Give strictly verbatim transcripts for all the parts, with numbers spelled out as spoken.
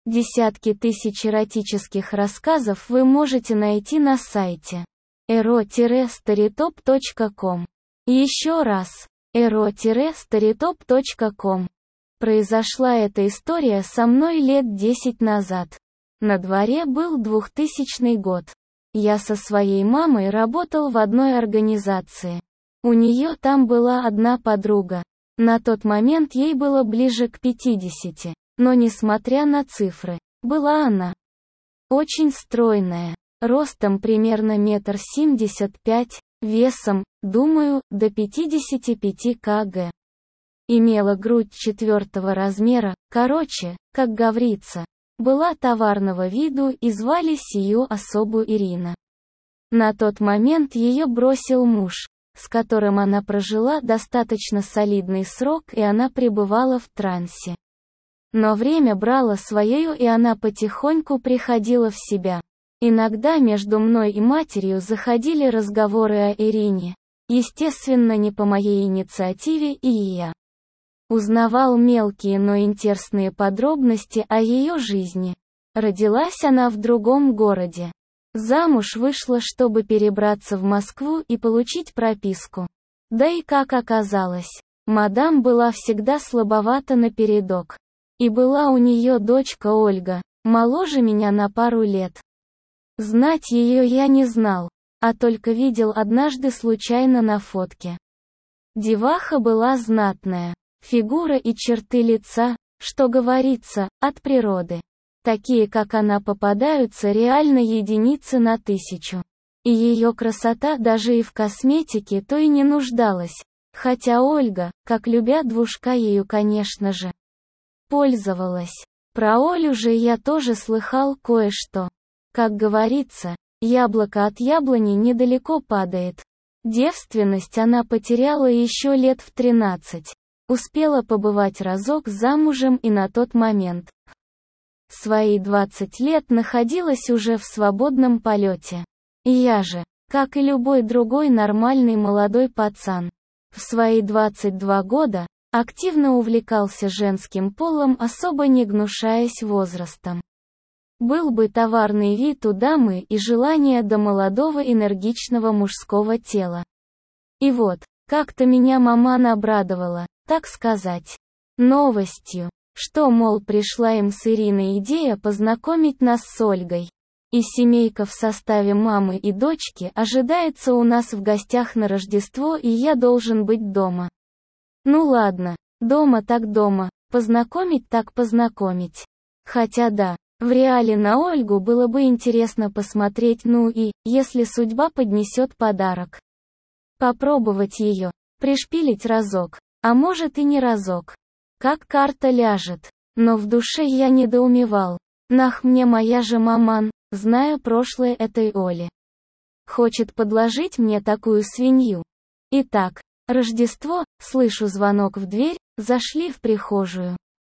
Десятки тысяч эротических рассказов вы можете найти на сайте эро старитоп точка ком. Еще раз, эро старитоп точка ком. Произошла эта история со мной лет десять назад. На дворе был двухтысячный год. Я со своей мамой работал в одной организации. У нее там была одна подруга. На тот момент ей было ближе к пятидесяти. Но несмотря на цифры, была она очень стройная, ростом примерно метр семьдесят пять, весом, думаю, до пятидесяти пяти килограмм. Имела грудь четвертого размера, короче, как говорится, была товарного виду и звали сию особу Ирина. На тот момент ее бросил муж, с которым она прожила достаточно солидный срок, и она пребывала в трансе. Но время брало своею, и она потихоньку приходила в себя. Иногда между мной и матерью заходили разговоры о Ирине. Естественно, не по моей инициативе, и я узнавал мелкие, но интересные подробности о ее жизни. Родилась она в другом городе. Замуж вышла, чтобы перебраться в Москву и получить прописку. Да и как оказалось, мадам была всегда слабовата напередок. И была у нее дочка Ольга, моложе меня на пару лет. Знать ее я не знал, а только видел однажды случайно на фотке. Деваха была знатная, фигура и черты лица, что говорится, от природы. Такие, как она, попадаются реально единицы на тысячу. И ее красота даже и в косметике то и не нуждалась, хотя Ольга, как любя двушка, ею, конечно же, пользовалась. Про Олю же я тоже слыхал кое-что. Как говорится, яблоко от яблони недалеко падает. Девственность она потеряла еще лет в тринадцать. Успела побывать разок замужем и на тот момент, в свои двадцать лет, находилась уже в свободном полете. И я же, как и любой другой нормальный молодой пацан, в свои двадцать два года, активно увлекался женским полом, особо не гнушаясь возрастом. Был бы товарный вид у дамы и желание до молодого энергичного мужского тела. И вот, как-то меня маман обрадовала, так сказать, новостью, что, мол, пришла им с Ириной идея познакомить нас с Ольгой. И семейка в составе мамы и дочки ожидается у нас в гостях на Рождество, и я должен быть дома. Ну ладно, дома так дома, познакомить так познакомить. Хотя да, в реале на Ольгу было бы интересно посмотреть, ну и, если судьба поднесет подарок, попробовать ее, пришпилить разок, а может и не разок. Как карта ляжет. Но в душе я недоумевал. Нах мне моя же маман, зная прошлое этой Оли, хочет подложить мне такую свинью. Итак, Рождество, слышу звонок в дверь, зашли в прихожую.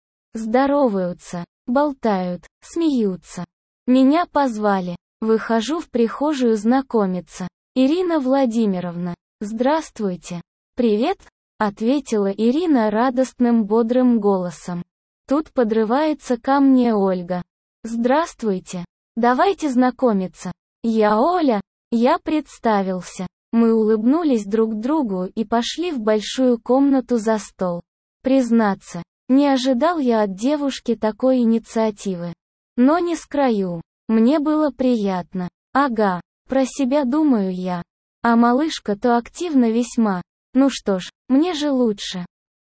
Здороваются, болтают, смеются. Меня позвали. Выхожу в прихожую знакомиться. Ирина Владимировна. Здравствуйте. Привет, ответила Ирина радостным бодрым голосом. Тут подрывается ко мне Ольга. Здравствуйте. Давайте знакомиться. Я Оля. Я представился. Мы улыбнулись друг другу и пошли в большую комнату за стол. Признаться, не ожидал я от девушки такой инициативы. Но не скрою, мне было приятно. Ага, про себя думаю я. А малышка-то активна весьма. Ну что ж, мне же лучше.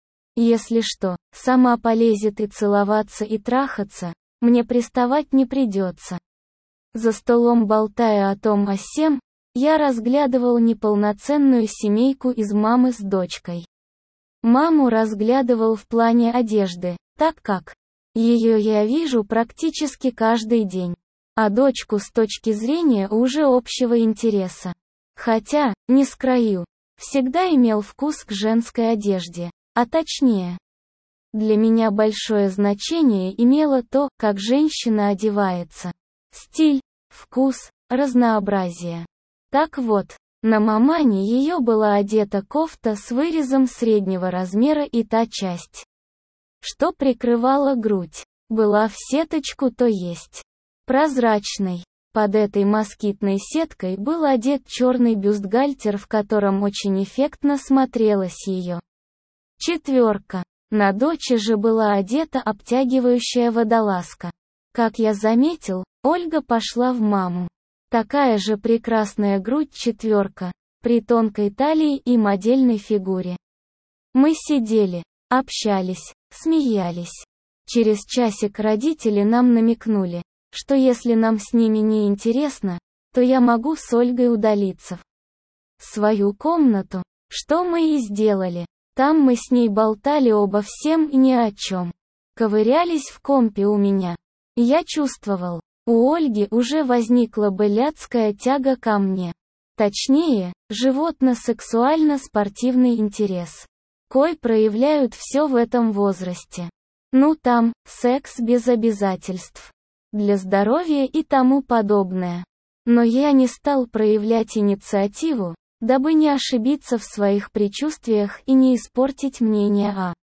Если что, сама полезет и целоваться и трахаться, мне приставать не придется. За столом, болтая о том о сем, я разглядывал неполноценную семейку из мамы с дочкой. Маму разглядывал в плане одежды, так как ее я вижу практически каждый день. А дочку с точки зрения уже общего интереса. Хотя, не скрою, всегда имел вкус к женской одежде, а точнее, для меня большое значение имело то, как женщина одевается. Стиль, вкус, разнообразие. Так вот, на мамане ее была одета кофта с вырезом среднего размера и та часть, что прикрывала грудь, была в сеточку, то есть прозрачной. Под этой москитной сеткой был одет черный бюстгальтер, в котором очень эффектно смотрелась ее четверка. На доче же была одета обтягивающая водолазка. Как я заметил, Ольга пошла в маму. Такая же прекрасная грудь четверка, при тонкой талии и модельной фигуре. Мы сидели, общались, смеялись. Через часик родители нам намекнули, что если нам с ними не интересно, то я могу с Ольгой удалиться в свою комнату, что мы и сделали. Там мы с ней болтали обо всем и ни о чем. Ковырялись в компе у меня. Я чувствовал, у Ольги уже возникла блядская тяга ко мне. Точнее, животно-сексуально-спортивный интерес. Кой проявляют все в этом возрасте. Ну там, секс без обязательств. Для здоровья и тому подобное. Но я не стал проявлять инициативу, дабы не ошибиться в своих предчувствиях и не испортить мнение о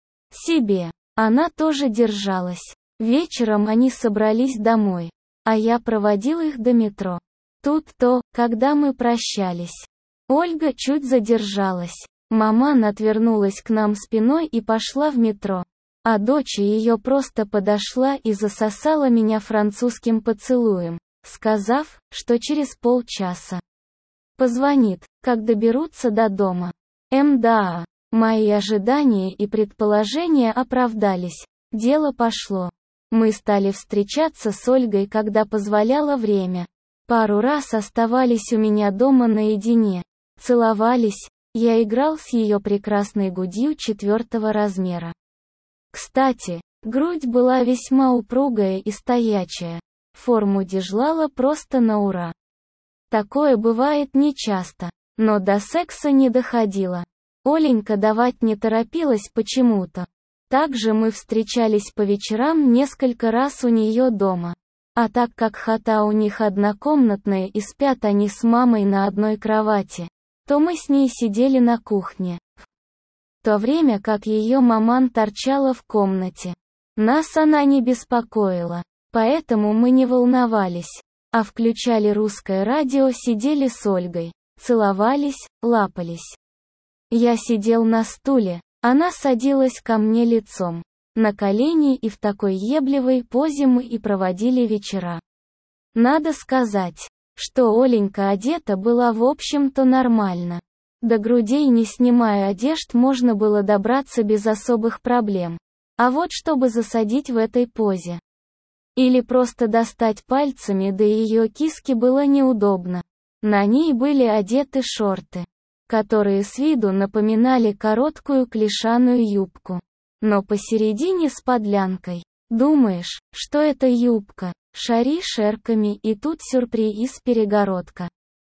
себе. Она тоже держалась. Вечером они собрались домой, а я проводил их до метро. Тут-то, когда мы прощались, Ольга чуть задержалась. Маман отвернулась к нам спиной и пошла в метро. А дочь ее просто подошла и засосала меня французским поцелуем, сказав, что через полчаса позвонит, как доберутся до дома. Мда, мои ожидания и предположения оправдались. Дело пошло. Мы стали встречаться с Ольгой, когда позволяло время. Пару раз оставались у меня дома наедине. Целовались, я играл с ее прекрасной грудью четвертого размера. Кстати, грудь была весьма упругая и стоячая. Форму держала просто на ура. Такое бывает нечасто, но до секса не доходило. Оленька давать не торопилась почему-то. Также мы встречались по вечерам несколько раз у нее дома. А так как хата у них однокомнатная и спят они с мамой на одной кровати, то мы с ней сидели на кухне. В то время как ее маман торчала в комнате. Нас она не беспокоила, поэтому мы не волновались, а включали русское радио, сидели с Ольгой, целовались, лапались. Я сидел на стуле, она садилась ко мне лицом на колени, и в такой ебливой позе мы и проводили вечера. Надо сказать, что Оленька одета была в общем-то нормально. До грудей, не снимая одежд, можно было добраться без особых проблем. А вот чтобы засадить в этой позе, или просто достать пальцами до ее киски, было неудобно. На ней были одеты шорты, которые с виду напоминали короткую клешаную юбку, но посередине с подлянкой. Думаешь, что это юбка? Шари шерками, и тут сюрприз, перегородка.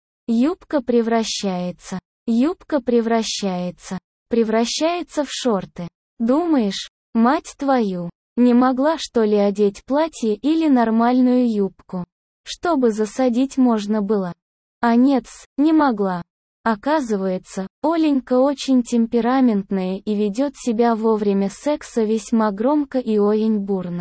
Юбка превращается. Юбка превращается. Превращается в шорты. Думаешь, мать твою, не могла что ли одеть платье или нормальную юбку, чтобы засадить можно было? А нет, не могла. Оказывается, Оленька очень темпераментная и ведет себя во время секса весьма громко и очень бурно.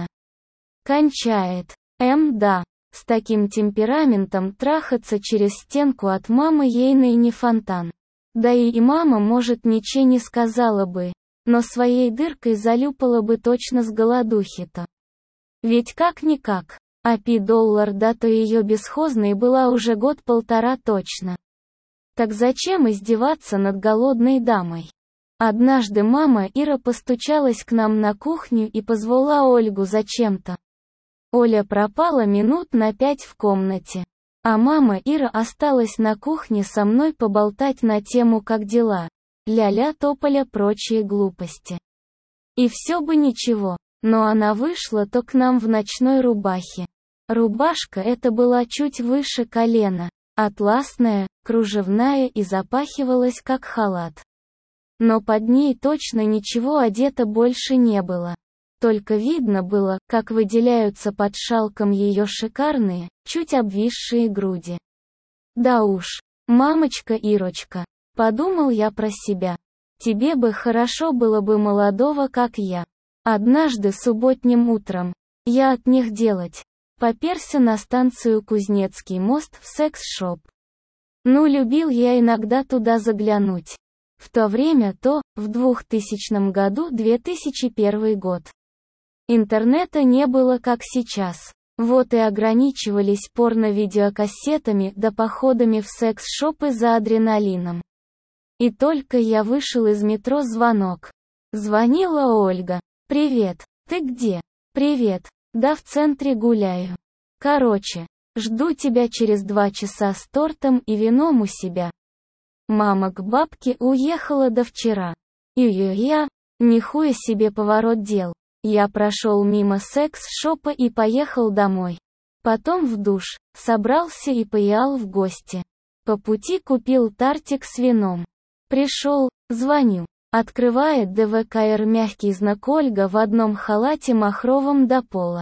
Кончает. М да, с таким темпераментом трахаться через стенку от мамы ейной не фонтан. Да и, и мама, может, ничего не сказала бы, но своей дыркой залюпала бы точно с голодухи-то. Ведь как-никак, а пи-доллар дата ее бесхозной была уже год-полтора точно. Так зачем издеваться над голодной дамой? Однажды мама Ира постучалась к нам на кухню и позвала Ольгу зачем-то. Оля пропала минут на пять в комнате, а мама Ира осталась на кухне со мной поболтать на тему «как дела?», ля-ля тополя, прочие глупости. И все бы ничего, но она вышла то к нам в ночной рубахе. Рубашка эта была чуть выше колена, атласная, кружевная и запахивалась как халат. Но под ней точно ничего одето больше не было. Только видно было, как выделяются под шалком ее шикарные, чуть обвисшие груди. Да уж, мамочка Ирочка, подумал я про себя. Тебе бы хорошо было бы молодого, как я. Однажды субботним утром, я от них делать. Поперся на станцию Кузнецкий мост в секс-шоп. Ну, любил я иногда туда заглянуть. В то время то, в двухтысячном году две тысячи первый год. Интернета не было как сейчас. Вот и ограничивались порно-видеокассетами да походами в секс-шопы за адреналином. И только я вышел из метро, звонок. Звонила Ольга. «Привет, ты где?» «Привет, да в центре гуляю. Короче, жду тебя через два часа с тортом и вином у себя». Мама к бабке уехала до вчера. И я, нихуя себе поворот дел. Я прошел мимо секс-шопа и поехал домой. Потом в душ, собрался и поехал в гости. По пути купил тортик с вином. Пришел, звоню. Открывает ДВКР мягкий знак Ольга в одном халате махровом до пола.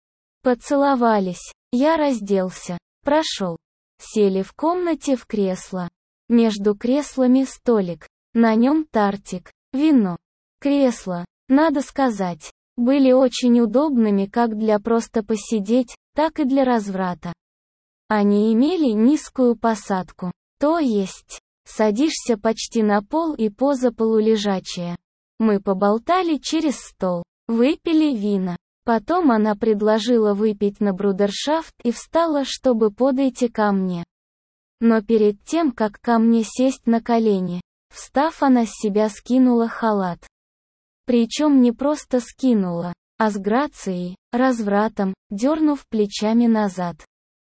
Поцеловались. Я разделся. Прошел. Сели в комнате в кресло. Между креслами столик. На нем тортик, вино. Кресла, надо сказать, были очень удобными как для просто посидеть, так и для разврата. Они имели низкую посадку. То есть, садишься почти на пол и поза полулежачая. Мы поболтали через стол, выпили вина. Потом она предложила выпить на брудершафт и встала, чтобы подойти ко мне. Но перед тем, как ко мне сесть на колени, встав, она с себя скинула халат. Причем не просто скинула, а с грацией, развратом, дернув плечами назад.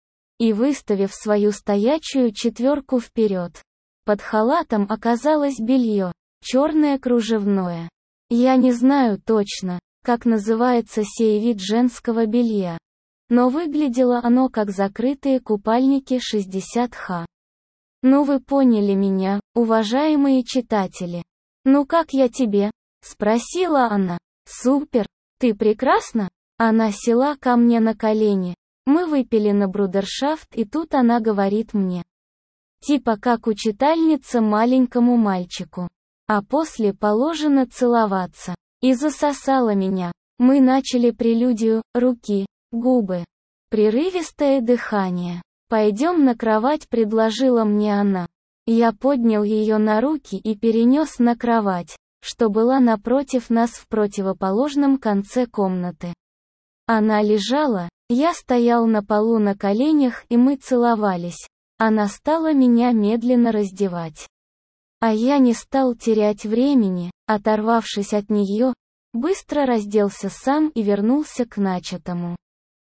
И выставив свою стоячую четверку вперед. Под халатом оказалось белье, черное кружевное. Я не знаю точно, как называется сей вид женского белья. Но выглядело оно как закрытые купальники шестьдесят ха. Ну вы поняли меня, уважаемые читатели. «Ну как я тебе?» — спросила она. «Супер! Ты прекрасна?» Она села ко мне на колени. Мы выпили на брудершафт, и тут она говорит мне. Типа как учительница маленькому мальчику. А после положено целоваться. И засосала меня. Мы начали прелюдию, руки, губы. Прерывистое дыхание. «Пойдем на кровать», — предложила мне она. Я поднял ее на руки и перенес на кровать, что была напротив нас в противоположном конце комнаты. Она лежала, я стоял на полу на коленях, и мы целовались. Она стала меня медленно раздевать. А я не стал терять времени, оторвавшись от нее, быстро разделся сам и вернулся к начатому.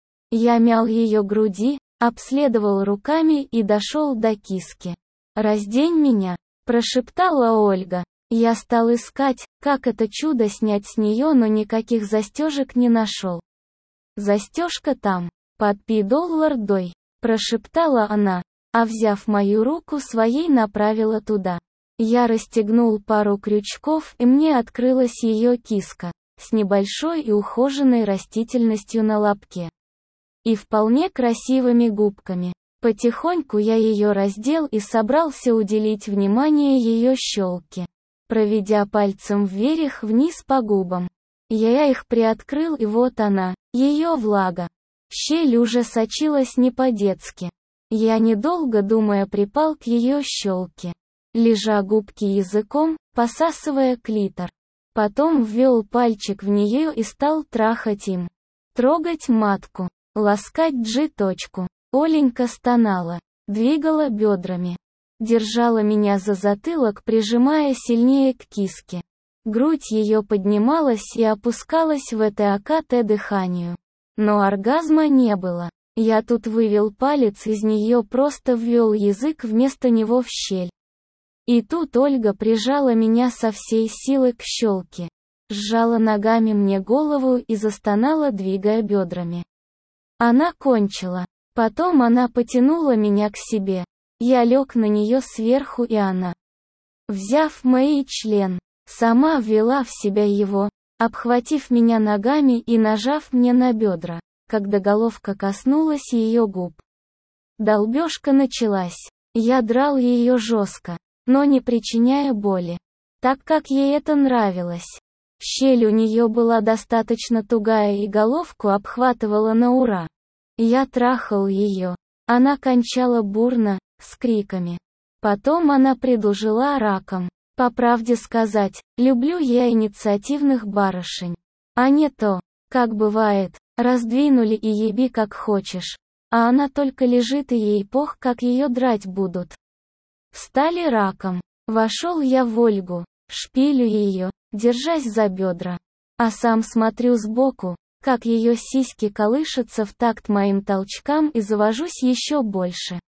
Я мял ее груди, обследовал руками и дошел до киски. «Раздень меня», — прошептала Ольга. Я стал искать, как это чудо снять с нее, но никаких застежек не нашел. «Застежка там, под пидоллардой», — прошептала она, а взяв мою руку своей направила туда. Я расстегнул пару крючков, и мне открылась ее киска, с небольшой и ухоженной растительностью на лобке. И вполне красивыми губками. Потихоньку я ее раздел и собрался уделить внимание ее щелке, проведя пальцем вверх-вниз по губам. Я их приоткрыл, и вот она, ее влага. Щель уже сочилась не по-детски. Я, недолго думая, припал к ее щелке, лежа губки языком, посасывая клитор. Потом ввел пальчик в нее и стал трахать им. Трогать матку, ласкать G-точку. Оленька стонала, двигала бедрами. Держала меня за затылок, прижимая сильнее к киске. Грудь ее поднималась и опускалась в это АКТ дыханию. Но оргазма не было. Я тут вывел палец из нее, просто ввел язык вместо него в щель. И тут Ольга прижала меня со всей силы к щелке. Сжала ногами мне голову и застонала, двигая бедрами. Она кончила. Потом она потянула меня к себе. Я лег на нее сверху, и она, взяв мой член, сама ввела в себя его, обхватив меня ногами и нажав мне на бедра, когда головка коснулась ее губ. Долбежка началась. Я драл ее жестко, но не причиняя боли, так как ей это нравилось. Щель у нее была достаточно тугая и головку обхватывала на ура. Я трахал ее. Она кончала бурно, с криками. Потом она предложила раком. По правде сказать, люблю я инициативных барышень. А не то, как бывает, раздвинули и еби как хочешь. А она только лежит и ей пох, как ее драть будут. Встали раком. Вошел я в Ольгу, шпилю ее, держась за бедра. А сам смотрю сбоку, как ее сиськи колышутся в такт моим толчкам, и завожусь еще больше.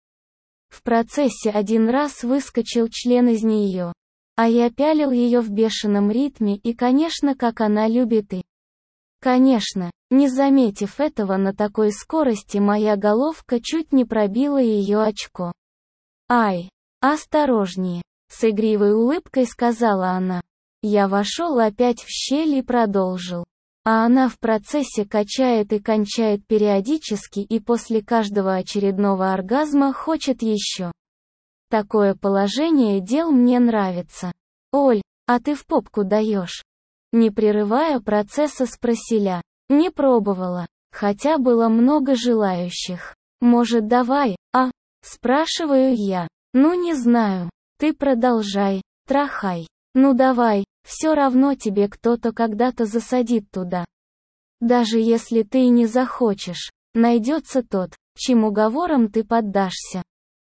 В процессе один раз выскочил член из нее. А я пялил ее в бешеном ритме, и, конечно, как она любит и... Конечно, не заметив этого на такой скорости, моя головка чуть не пробила ее очко. «Ай, осторожнее!» — с игривой улыбкой сказала она. Я вошел опять в щель и продолжил. А она в процессе качает и кончает периодически, и после каждого очередного оргазма хочет еще. Такое положение дел мне нравится. «Оль, а ты в попку даешь?» Не прерывая процесса, спросила. Не пробовала, хотя было много желающих. «Может, давай, а?» Спрашиваю я. «Ну не знаю. Ты продолжай, трахай. Ну давай, все равно тебе кто-то когда-то засадит туда. Даже если ты и не захочешь, найдется тот, чьим уговором ты поддашься.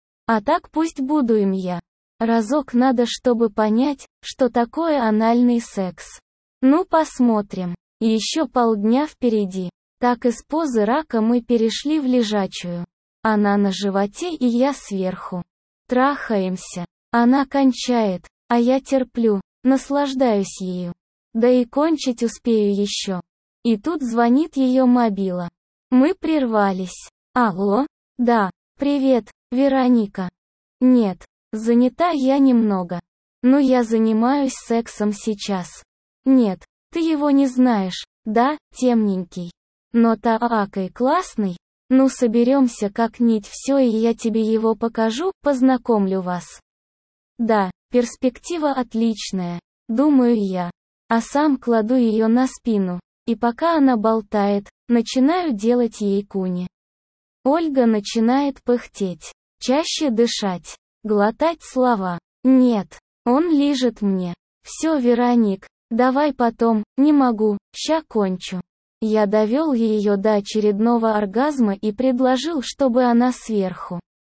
А так пусть буду им я. Разок надо, чтобы понять, что такое анальный секс. Ну посмотрим. Еще полдня впереди». Так из позы рака мы перешли в лежачую. Она на животе и я сверху. Трахаемся. Она кончает, а я терплю, наслаждаюсь ею. Да и кончить успею еще. И тут звонит ее мобила. Мы прервались. Алло? Да. Привет, Вероника. Нет, занята я немного. Но я занимаюсь сексом сейчас. Нет, ты его не знаешь, да, темненький. Но таакай классный. Ну соберемся как-нибудь все, и я тебе его покажу, познакомлю вас. Да, перспектива отличная, думаю я. А сам кладу ее на спину, и пока она болтает, начинаю делать ей куни. Ольга начинает пыхтеть, чаще дышать, глотать слова. Нет, он лижет мне. Все, Вероник, давай потом, не могу, ща кончу. Я довел ее до очередного оргазма и предложил, чтобы она сверху.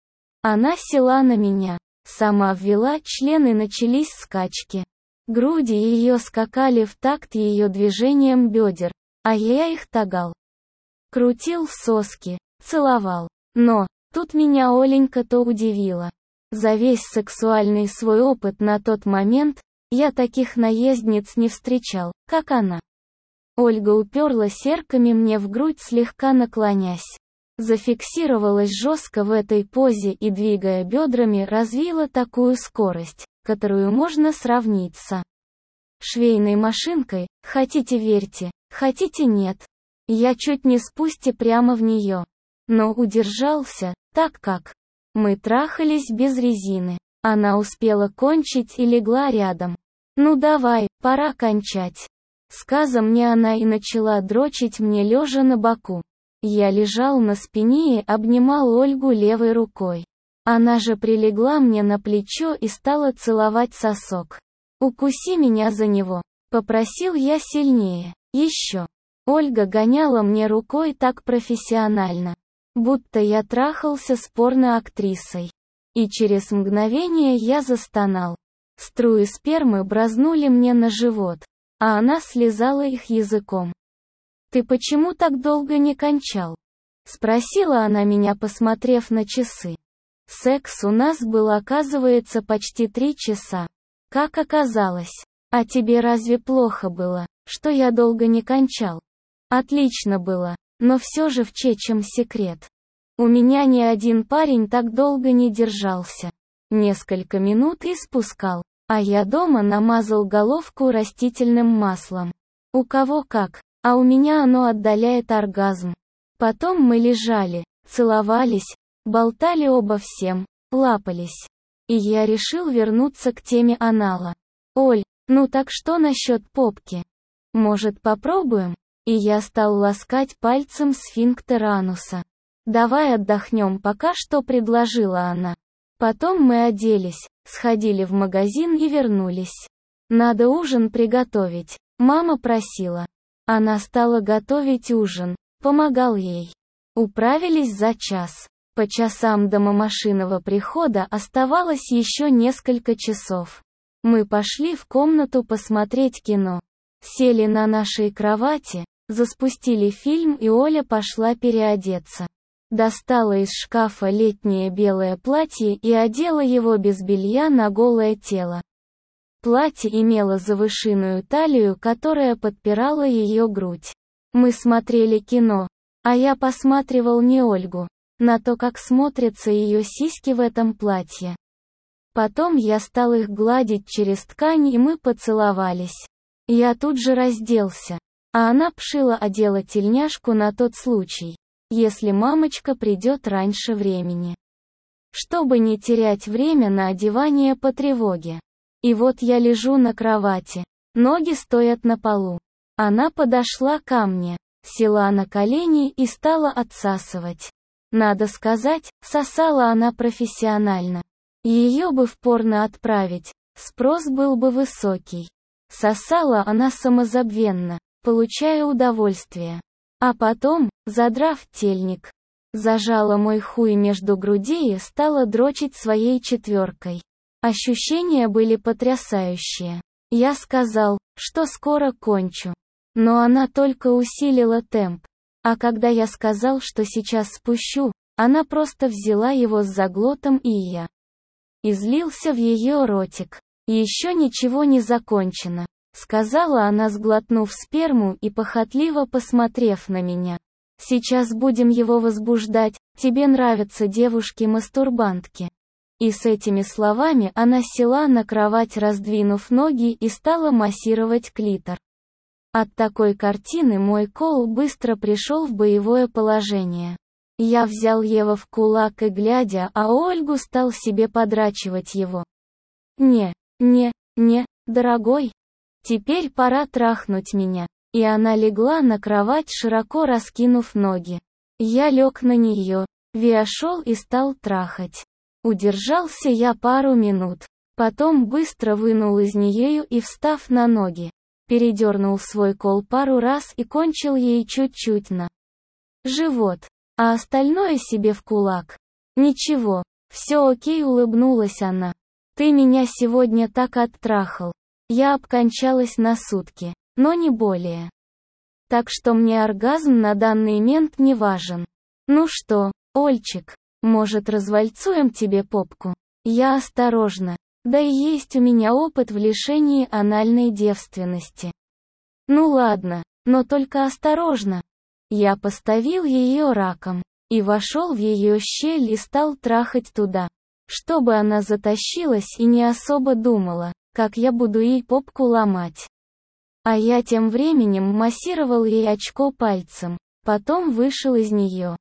Она села на меня, сама ввела член, и начались скачки. Груди ее скакали в такт ее движением бедер, а я их тагал. Крутил в соски, целовал. Но, тут меня Оленька-то удивила. За весь сексуальный свой опыт на тот момент, я таких наездниц не встречал, как она. Ольга уперлась серками мне в грудь, слегка наклонясь. Зафиксировалась жестко в этой позе и, двигая бедрами, развила такую скорость, которую можно сравнить с швейной машинкой, хотите верьте, хотите нет. Я чуть не спусти прямо в нее. Но удержался, так как мы трахались без резины. Она успела кончить и легла рядом. Ну давай, пора кончать. Сказа мне она и начала дрочить мне лежа на боку. Я лежал на спине и обнимал Ольгу левой рукой. Она же прилегла мне на плечо и стала целовать сосок. «Укуси меня за него», — попросил я сильнее. «Еще». Ольга гоняла мне рукой так профессионально, будто я трахался с порноактрисой. И через мгновение я застонал. Струи спермы бразнули мне на живот, а она слезала их языком. «Ты почему так долго не кончал?» — спросила она меня, посмотрев на часы. Секс у нас был, оказывается, почти три часа. Как оказалось. А тебе разве плохо было, что я долго не кончал? Отлично было, но все же в чечем секрет. У меня ни один парень так долго не держался. Несколько минут и спускал. А я дома намазал головку растительным маслом. У кого как, а у меня оно отдаляет оргазм. Потом мы лежали, целовались, болтали оба всем, лапались. И я решил вернуться к теме анала. «Оль, ну так что насчет попки?» Может, попробуем? И я стал ласкать пальцем сфинктер ануса. «Давай отдохнем пока что», предложила она. Потом мы оделись, сходили в магазин и вернулись. Надо ужин приготовить. Мама просила. Она стала готовить ужин. Помогал ей. Управились за час. По часам до мамашиного прихода оставалось еще несколько часов. Мы пошли в комнату посмотреть кино. Сели на нашей кровати, заспустили фильм, и Оля пошла переодеться. Достала из шкафа летнее белое платье и одела его без белья на голое тело. Платье имело завышенную талию, которая подпирала ее грудь. Мы смотрели кино, а я посматривал не Ольгу, на то, как смотрятся ее сиськи в этом платье. Потом я стал их гладить через ткань, и мы поцеловались. Я тут же разделся, а она пшила одела тельняшку на тот случай, если мамочка придет раньше времени. Чтобы не терять время на одевание по тревоге. И вот я лежу на кровати, ноги стоят на полу. Она подошла ко мне, села на колени и стала отсасывать. Надо сказать, сосала она профессионально. Ее бы в порно отправить, спрос был бы высокий. Сосала она самозабвенно, получая удовольствие. А потом, задрав тельник, зажала мой хуй между грудей и стала дрочить своей четверкой. Ощущения были потрясающие. Я сказал, что скоро кончу. Но она только усилила темп. А когда я сказал, что сейчас спущу, она просто взяла его с заглотом, и я излился в ее ротик. «Еще ничего не закончено», — сказала она, сглотнув сперму и похотливо посмотрев на меня. «Сейчас будем его возбуждать, тебе нравятся девушки-мастурбантки». И с этими словами она села на кровать, раздвинув ноги, и стала массировать клитор. От такой картины мой кол быстро пришел в боевое положение. Я взял его в кулак и, глядя, а Ольгу, стал себе подрачивать его. «Не, не, не, дорогой. Теперь пора трахнуть меня». И она легла на кровать, широко раскинув ноги. Я лег на нее, вошел и стал трахать. Удержался я пару минут. Потом быстро вынул из нее и, встав на ноги, передернул свой кол пару раз и кончил ей чуть-чуть на живот, а остальное себе в кулак. «Ничего, все окей», улыбнулась она. «Ты меня сегодня так оттрахал. Я обкончалась на сутки, но не более. Так что мне оргазм на данный момент не важен. Ну что, Ольчик, может, развальцуем тебе попку?» Я осторожно. Да и есть у меня опыт в лишении анальной девственности. «Ну ладно, но только осторожно». Я поставил ее раком и вошел в ее щель и стал трахать туда, чтобы она затащилась и не особо думала, как я буду ей попку ломать. А я тем временем массировал ей очко пальцем, потом вышел из нее,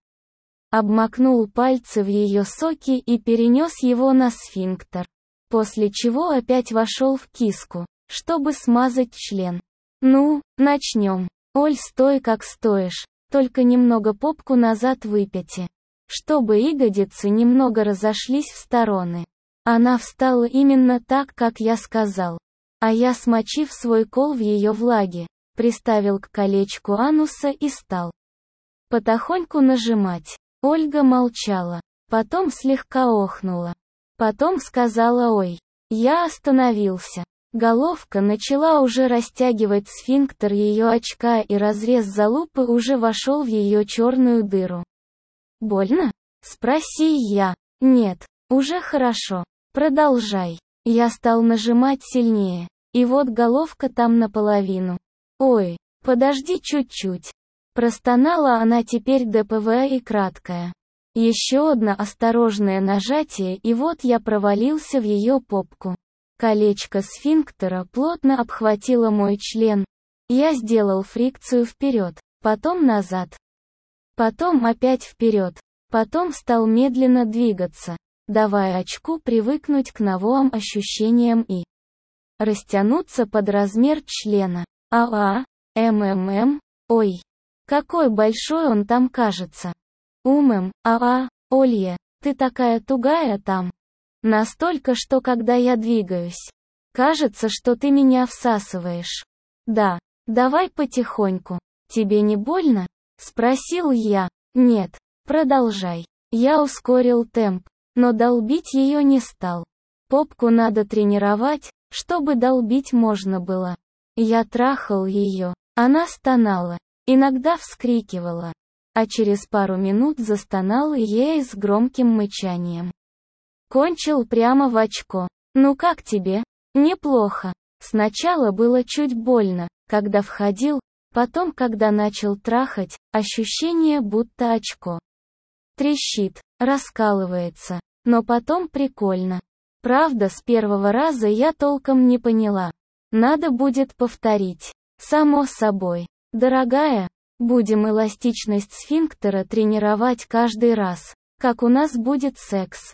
обмакнул пальцы в ее соки и перенес его на сфинктер, после чего опять вошел в киску, чтобы смазать член. «Ну, начнем. Оль, стой как стоишь, только немного попку назад выпяти, чтобы ягодицы немного разошлись в стороны». Она встала именно так, как я сказал. А я, смочив свой кол в ее влаге, приставил к колечку ануса и стал потихоньку нажимать. Ольга молчала, потом слегка охнула. Потом сказала «Ой». Я остановился. Головка начала уже растягивать сфинктер ее очка, и разрез залупы уже вошел в ее черную дыру. «Больно?» — спроси я. «Нет, уже хорошо. Продолжай». Я стал нажимать сильнее, и вот головка там наполовину. «Ой, подожди чуть-чуть». Простонала она теперь ДПВ и краткая. Еще одно осторожное нажатие, и вот я провалился в ее попку. Колечко сфинктера плотно обхватило мой член. Я сделал фрикцию вперед, потом назад. Потом опять вперед. Потом стал медленно двигаться, давая очку привыкнуть к новым ощущениям и растянуться под размер члена. А-а, МММ, ой, какой большой он там кажется. Умэм, а-а, Олья, ты такая тугая там. Настолько, что когда я двигаюсь, кажется, что ты меня всасываешь. Да, давай потихоньку. Тебе не больно? Спросил я. Нет, продолжай. Я ускорил темп, но долбить ее не стал. Попку надо тренировать, чтобы долбить можно было. Я трахал ее, она стонала, иногда вскрикивала, а через пару минут застонал ей с громким мычанием. Кончил прямо в очко. Ну как тебе? Неплохо. Сначала было чуть больно, когда входил, потом, когда начал трахать, ощущение, будто очко трещит, раскалывается, но потом прикольно. Правда, с первого раза я толком не поняла. Надо будет повторить. Само собой. Дорогая, будем эластичность сфинктера тренировать каждый раз, как у нас будет секс.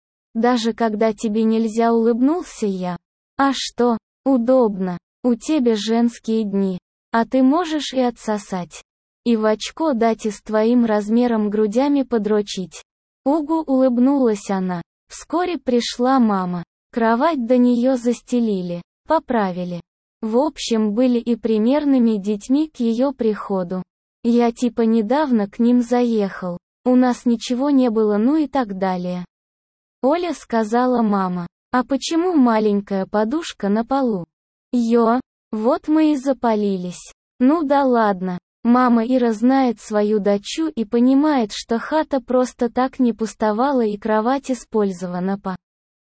Даже когда тебе нельзя, улыбнулся я. А что? Удобно. У тебя женские дни. А ты можешь и отсосать. И в очко дать и с твоим размером грудями подрочить. Угу, улыбнулась она. Вскоре пришла мама. Кровать до нее застелили, поправили. В общем, были и примерными детьми к ее приходу. Я типа недавно к ним заехал. У нас ничего не было, ну и так далее. Оля, сказала мама. А почему маленькая подушка на полу? Ё, вот мы и запалились. Ну да ладно. Мама Ира знает свою дочу и понимает, что хата просто так не пустовала и кровать использована по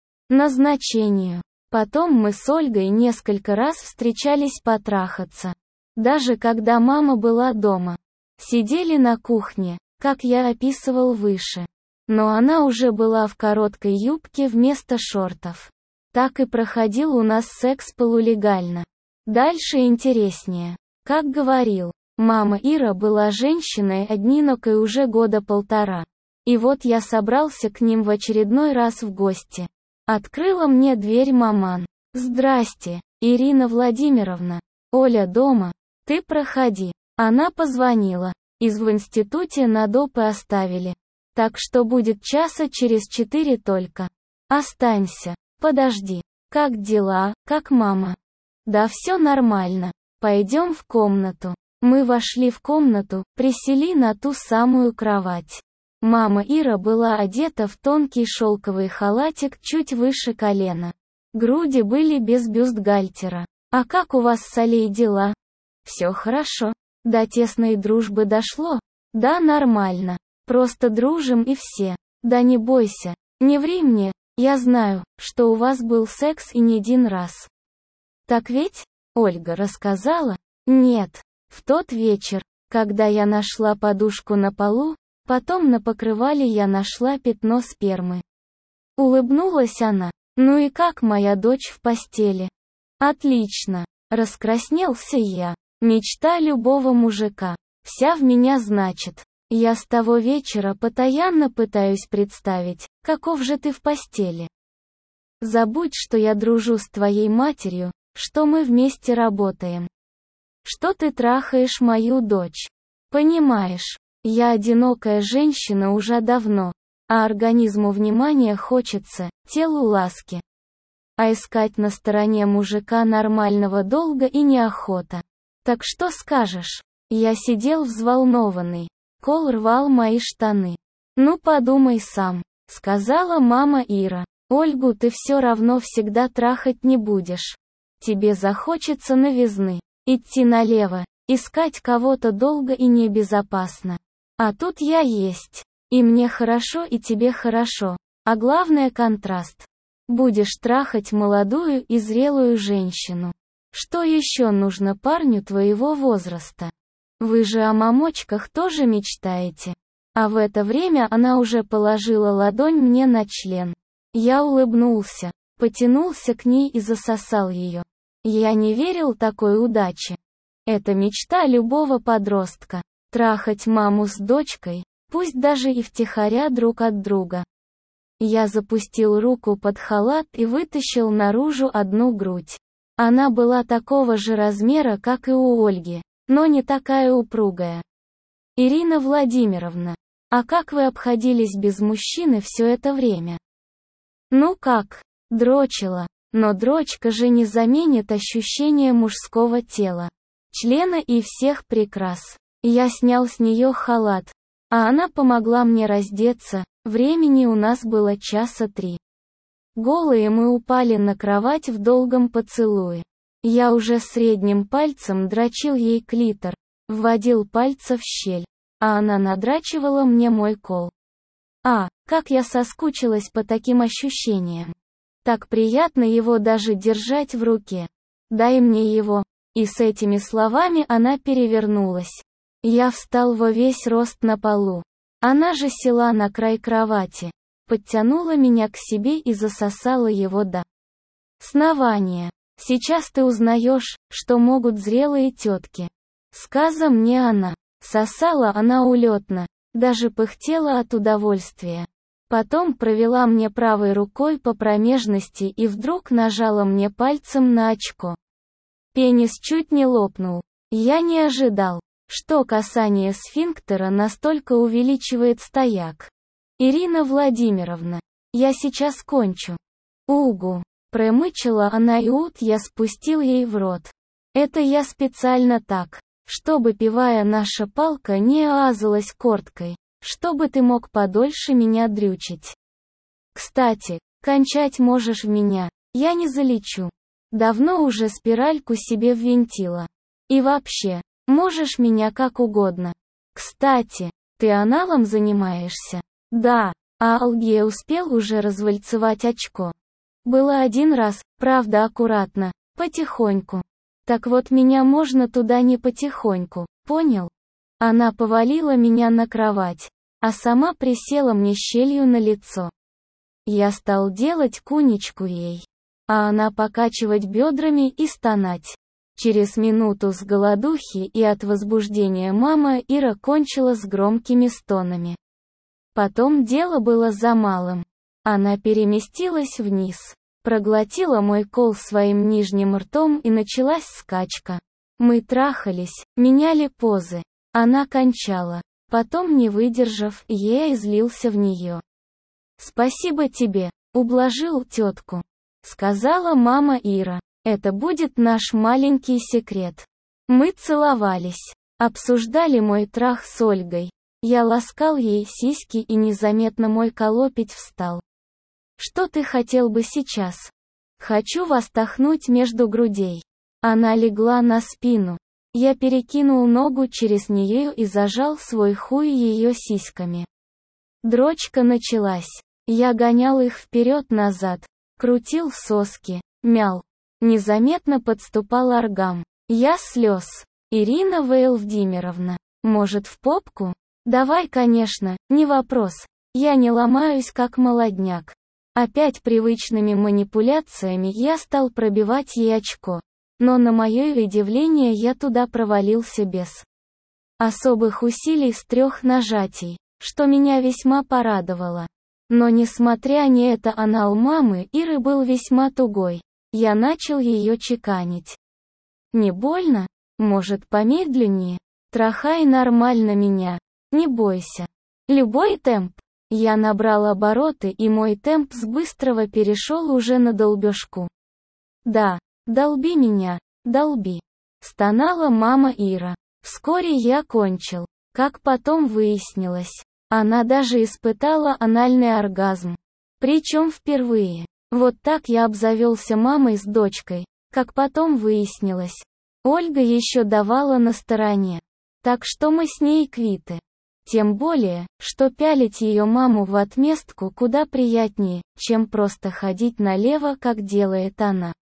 назначению. Потом мы с Ольгой несколько раз встречались потрахаться. Даже когда мама была дома. Сидели на кухне, как я описывал выше. Но она уже была в короткой юбке вместо шортов. Так и проходил у нас секс полулегально. Дальше интереснее. Как говорил, мама Ира была женщиной одинокой уже года полтора. И вот я собрался к ним в очередной раз в гости. Открыла мне дверь маман. «Здрасте, Ирина Владимировна. Оля дома? Ты проходи». Она позвонила. Из в институте на допы оставили. Так что будет часа через четыре только. Останься. Подожди. Как дела, как мама? Да все нормально. Пойдем в комнату. Мы вошли в комнату, присели на ту самую кровать. Мама Ира была одета в тонкий шелковый халатик чуть выше колена. Груди были без бюстгальтера. А как у вас с Олей дела? Все хорошо. До тесной дружбы дошло? Да, нормально. Просто дружим и все. Да не бойся. Не ври мне. Я знаю, что у вас был секс и не один раз. Так ведь? Ольга рассказала? Нет. В тот вечер, когда я нашла подушку на полу, потом на покрывале я нашла пятно спермы. Улыбнулась она. Ну и как моя дочь в постели? Отлично. Раскраснелся я. Мечта любого мужика. Вся в меня, значит. Я с того вечера постоянно пытаюсь представить, каков же ты в постели. Забудь, что я дружу с твоей матерью, что мы вместе работаем. Что ты трахаешь мою дочь. Понимаешь, я одинокая женщина уже давно, а организму внимания хочется, телу ласки. А искать на стороне мужика нормального долго и неохота. Так что скажешь? Я сидел взволнованный. Кол рвал мои штаны. Ну подумай сам, сказала мама Ира. Ольгу ты все равно всегда трахать не будешь. Тебе захочется новизны. Идти налево, искать кого-то долго и небезопасно. А тут я есть. И мне хорошо, и тебе хорошо. А главное контраст. Будешь трахать молодую и зрелую женщину. Что еще нужно парню твоего возраста? Вы же о мамочках тоже мечтаете. А в это время она уже положила ладонь мне на член. Я улыбнулся, потянулся к ней и засосал ее. Я не верил такой удаче. Это мечта любого подростка. Трахать маму с дочкой, пусть даже и втихаря друг от друга. Я запустил руку под халат и вытащил наружу одну грудь. Она была такого же размера, как и у Ольги. но не такая упругая. Ирина Владимировна, а как вы обходились без мужчины все это время? Ну как, дрочила, но дрочка же не заменит ощущение мужского тела, члена и всех прикрас. Я снял с нее халат, а она помогла мне раздеться, времени у нас было часа три. Голые мы упали на кровать в долгом поцелуе. Я уже средним пальцем дрочил ей клитор, вводил пальцы в щель, а она надрачивала мне мой кол. А, как я соскучилась по таким ощущениям. Так приятно его даже держать в руке. Дай мне его. И с этими словами она перевернулась. Я встал во весь рост на полу. Она же села на край кровати, подтянула меня к себе и засосала его до основания. Сейчас ты узнаешь, что могут зрелые тетки. Сказа мне она. Сосала она улетно, даже пыхтела от удовольствия. Потом провела мне правой рукой по промежности и вдруг нажала мне пальцем на очко. Пенис чуть не лопнул. Я не ожидал, что касание сфинктера настолько увеличивает стояк. Ирина Владимировна, я сейчас кончу. Угу. Промычала она и ут я спустил ей в рот. Это я специально так, чтобы пивая наша палка не оазалась корткой, чтобы ты мог подольше меня дрючить. Кстати, кончать можешь в меня, я не залечу. Давно уже спиральку себе ввинтила. И вообще, можешь меня как угодно. Кстати, ты аналом занимаешься? Да, а Алге успел уже развальцевать очко. Было один раз, правда аккуратно, потихоньку. Так вот меня можно туда не потихоньку, понял? Она повалила меня на кровать, а сама присела мне щелью на лицо. Я стал делать куничку ей, а она покачивать бедрами и стонать. Через минуту с голодухи и от возбуждения мама Ира кончила с громкими стонами. Потом дело было за малым. Она переместилась вниз, проглотила мой кол своим нижним ртом и началась скачка. Мы трахались, меняли позы. Она кончала. Потом, не выдержав, я излился в нее. «Спасибо тебе, ублажил тетку», — сказала мама Ира. «Это будет наш маленький секрет». Мы целовались, обсуждали мой трах с Ольгой. Я ласкал ей сиськи и незаметно мой колопить встал. «Что ты хотел бы сейчас?» «Хочу вас тахнуть между грудей». Она легла на спину. Я перекинул ногу через нее и зажал свой хуй ее сиськами. Дрочка началась. Я гонял их вперед-назад, крутил соски, мял. Незаметно подступал оргазм. Я слез. Ирина Владимировна, может в попку? Давай, конечно, не вопрос. Я не ломаюсь как молодняк. Опять привычными манипуляциями я стал пробивать ей очко. Но на мое удивление я туда провалился без особых усилий с трех нажатий, что меня весьма порадовало. Но несмотря на это анал мамы Иры был весьма тугой. Я начал ее чеканить. Не больно? Может помедленнее? Трахай нормально меня. Не бойся. Любой темп. Я набрал обороты и мой темп с быстрого перешел уже на долбежку. Да. «Долби меня, долби», — стонала мама Ира. Вскоре я кончил. Как потом выяснилось, она даже испытала анальный оргазм. Причем впервые. Вот так я обзавелся мамой с дочкой, как потом выяснилось. Ольга еще давала на стороне. Так что мы с ней квиты. Тем более, что пялить ее маму в отместку куда приятнее, чем просто ходить налево, как делает она.